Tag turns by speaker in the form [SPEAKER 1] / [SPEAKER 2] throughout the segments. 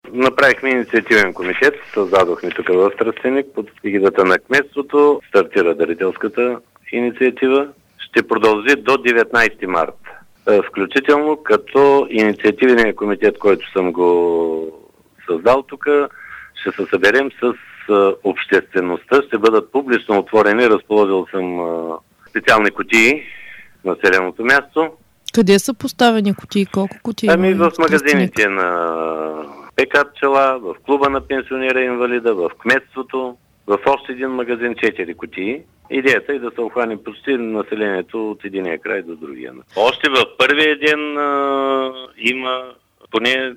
[SPEAKER 1] Направихме инициативен комитет, създадохме тук в Тръстеник под егидата на кметството, стартира дарителската инициатива. Ще продължи до 19 март. Включително като инициативния комитет, който съм го създал тук, ще се съберем с обществеността, ще бъдат публично отворени, разположил съм специални кутии в населеното място.
[SPEAKER 2] Къде са поставени кутии? Колко кутии?
[SPEAKER 1] В магазините на ПК Пчела, в клуба на пенсионера инвалида, в кметството, в още един магазин 4 кутии. Идеята е да се охване почти населението от единия край до другия. Още в първия ден има поне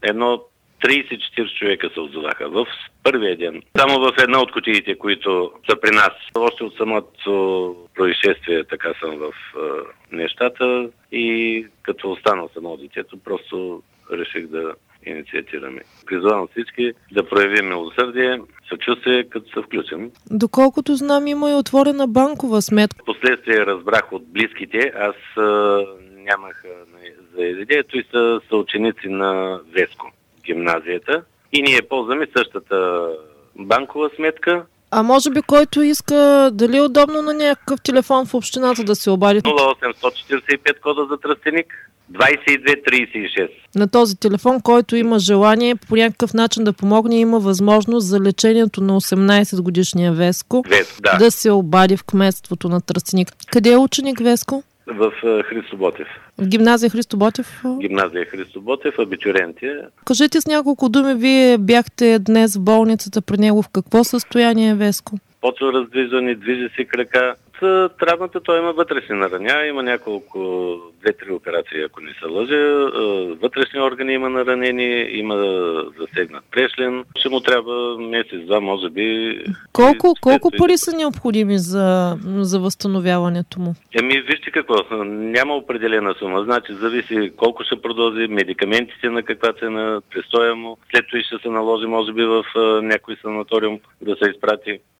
[SPEAKER 1] 30-40 човека се отзоваха в първия ден. Само в една от кутиите, които са при нас. Още от самото происшествие така съм в нещата и като останал само детето, просто реших да инициатираме. Призвавам всички да проявим милосърдие, съчувствие, като се включим.
[SPEAKER 2] Доколкото знам, има и отворена банкова сметка.
[SPEAKER 1] Впоследствие разбрах от близките, аз нямах за идеята и са ученици на Веско, гимназията. И ние ползваме същата банкова сметка.
[SPEAKER 2] А може би който иска, дали е удобно на някакъв телефон в общината да се обади?
[SPEAKER 1] 0845 кода за Тръстеник, 2236.
[SPEAKER 2] На този телефон, който има желание по някакъв начин да помогне, има възможност за лечението на 18-годишния Веско да се обади в кметството на Тръстеник. Къде е ученик Веско?
[SPEAKER 1] В Христо Ботев.
[SPEAKER 2] В гимназия Христо Ботев?
[SPEAKER 1] Гимназия Христо Ботев, абитуриент е.
[SPEAKER 2] Кажете с няколко думи, вие бяхте днес в болницата при него. В какво състояние е Веско?
[SPEAKER 1] Почва раздвижване, движи си крака. С травмата той има вътрешни нараня, има няколко 2-3 операции, ако не се лъжа. Вътрешни органи има наранени, има засегнат прешлен. Ще му трябва месец-два, може би.
[SPEAKER 2] Колко пари са необходими за възстановяването му?
[SPEAKER 1] Вижте какво, няма определена сума. Значи зависи колко ще продължи, медикаментите на каква цена, престоя му. След това ще се наложи, може би, в някой санаториум да се изпрати.